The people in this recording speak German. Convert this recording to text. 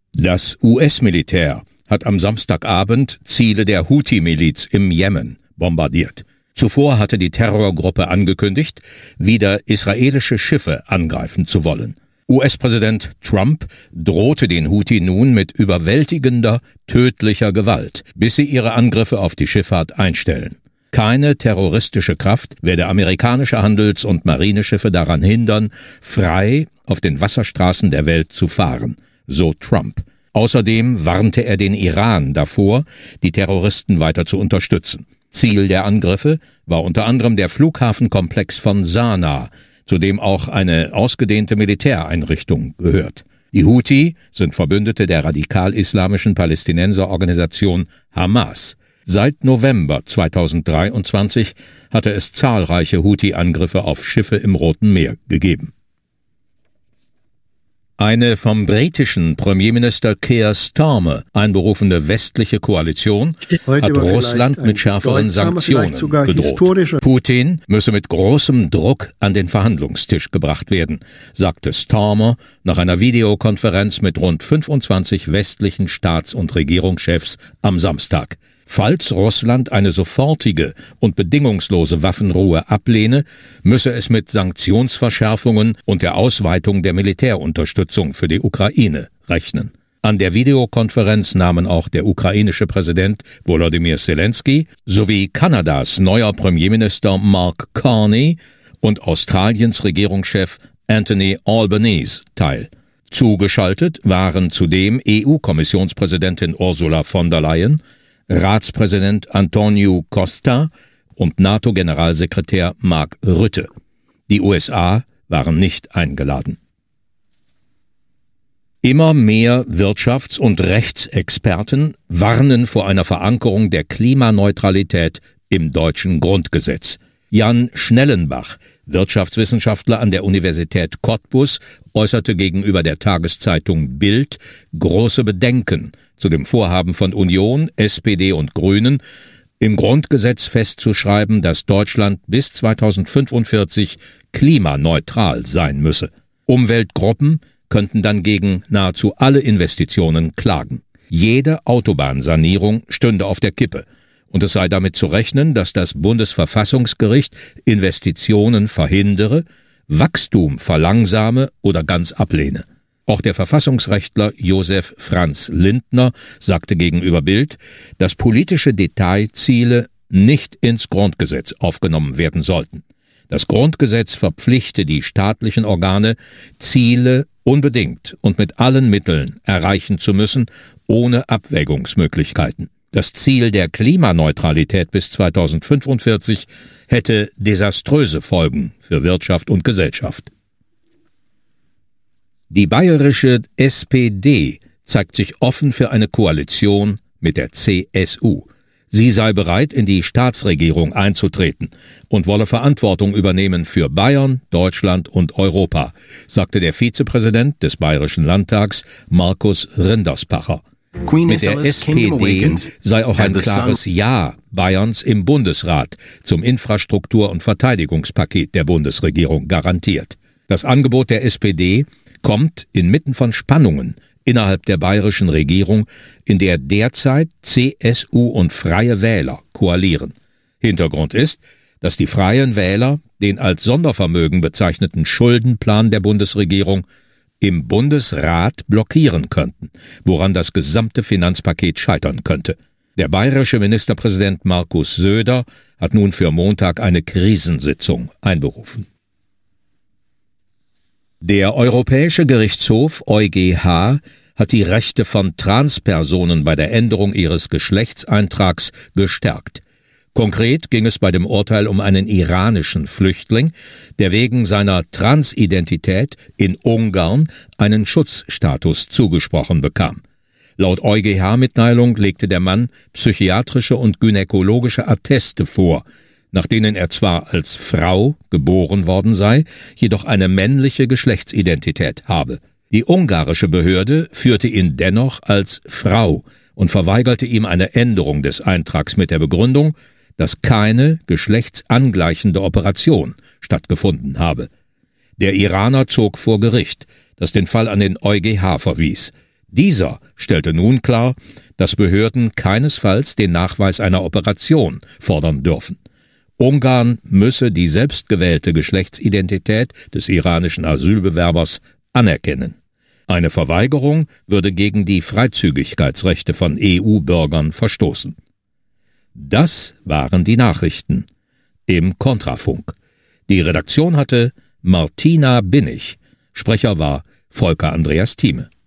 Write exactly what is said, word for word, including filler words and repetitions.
Das U S-Militär hat am Samstagabend Ziele der Houthi-Miliz im Jemen bombardiert. Zuvor hatte die Terrorgruppe angekündigt, wieder israelische Schiffe angreifen zu wollen. U S-Präsident Trump drohte den Houthi nun mit überwältigender, tödlicher Gewalt, bis sie ihre Angriffe auf die Schifffahrt einstellen. Keine terroristische Kraft werde amerikanische Handels- und Marineschiffe daran hindern, frei auf den Wasserstraßen der Welt zu fahren, so Trump. Außerdem warnte er den Iran davor, die Terroristen weiter zu unterstützen. Ziel der Angriffe war unter anderem der Flughafenkomplex von Sanaa, zu dem auch eine ausgedehnte Militäreinrichtung gehört. Die Houthi sind Verbündete der radikal-islamischen Palästinenserorganisation Hamas. Seit November zweitausenddreiundzwanzig hatte es zahlreiche Houthi-Angriffe auf Schiffe im Roten Meer gegeben. Eine vom britischen Premierminister Keir Starmer einberufene westliche Koalition Heute hat Russland mit schärferen Sanktionen gedroht. Putin müsse mit großem Druck an den Verhandlungstisch gebracht werden, sagte Starmer nach einer Videokonferenz mit rund fünfundzwanzig westlichen Staats- und Regierungschefs am Samstag. Falls Russland eine sofortige und bedingungslose Waffenruhe ablehne, müsse es mit Sanktionsverschärfungen und der Ausweitung der Militärunterstützung für die Ukraine rechnen. An der Videokonferenz nahmen auch der ukrainische Präsident Volodymyr Zelensky sowie Kanadas neuer Premierminister Mark Carney und Australiens Regierungschef Anthony Albanese teil. Zugeschaltet waren zudem E U-Kommissionspräsidentin Ursula von der Leyen, Ratspräsident Antonio Costa und NATO-Generalsekretär Mark Rutte. Die U S A waren nicht eingeladen. Immer mehr Wirtschafts- und Rechtsexperten warnen vor einer Verankerung der Klimaneutralität im deutschen Grundgesetz. Jan Schnellenbach, Wirtschaftswissenschaftler an der Universität Cottbus, äußerte gegenüber der Tageszeitung Bild große Bedenken zu dem Vorhaben von Union, S P D und Grünen, im Grundgesetz festzuschreiben, dass Deutschland bis zweitausendfünfundvierzig klimaneutral sein müsse. Umweltgruppen könnten dann gegen nahezu alle Investitionen klagen. Jede Autobahnsanierung stünde auf der Kippe. Und es sei damit zu rechnen, dass das Bundesverfassungsgericht Investitionen verhindere, Wachstum verlangsame oder ganz ablehne. Auch der Verfassungsrechtler Josef Franz Lindner sagte gegenüber Bild, dass politische Detailziele nicht ins Grundgesetz aufgenommen werden sollten. Das Grundgesetz verpflichte die staatlichen Organe, Ziele unbedingt und mit allen Mitteln erreichen zu müssen, ohne Abwägungsmöglichkeiten. Das Ziel der Klimaneutralität bis zweitausendfünfundvierzig hätte desaströse Folgen für Wirtschaft und Gesellschaft. Die bayerische S P D zeigt sich offen für eine Koalition mit der C S U. Sie sei bereit, in die Staatsregierung einzutreten und wolle Verantwortung übernehmen für Bayern, Deutschland und Europa, sagte der Vizepräsident des Bayerischen Landtags Markus Rinderspacher. Mit der S P D sei auch ein klares Ja Bayerns im Bundesrat zum Infrastruktur- und Verteidigungspaket der Bundesregierung garantiert. Das Angebot der S P D kommt inmitten von Spannungen innerhalb der bayerischen Regierung, in der derzeit C S U und Freie Wähler koalieren. Hintergrund ist, dass die Freien Wähler den als Sondervermögen bezeichneten Schuldenplan der Bundesregierung im Bundesrat blockieren könnten, woran das gesamte Finanzpaket scheitern könnte. Der bayerische Ministerpräsident Markus Söder hat nun für Montag eine Krisensitzung einberufen. Der Europäische Gerichtshof E u G H hat die Rechte von Transpersonen bei der Änderung ihres Geschlechtseintrags gestärkt. Konkret ging es bei dem Urteil um einen iranischen Flüchtling, der wegen seiner Transidentität in Ungarn einen Schutzstatus zugesprochen bekam. Laut E u G H-Mitteilung legte der Mann psychiatrische und gynäkologische Atteste vor, nach denen er zwar als Frau geboren worden sei, jedoch eine männliche Geschlechtsidentität habe. Die ungarische Behörde führte ihn dennoch als Frau und verweigerte ihm eine Änderung des Eintrags mit der Begründung, dass keine geschlechtsangleichende Operation stattgefunden habe. Der Iraner zog vor Gericht, das den Fall an den E u G H verwies. Dieser stellte nun klar, dass Behörden keinesfalls den Nachweis einer Operation fordern dürfen. Ungarn müsse die selbstgewählte Geschlechtsidentität des iranischen Asylbewerbers anerkennen. Eine Verweigerung würde gegen die Freizügigkeitsrechte von E U-Bürgern verstoßen. Das waren die Nachrichten im Kontrafunk. Die Redaktion hatte Martina Binnig. Sprecher war Volker Andreas Thieme.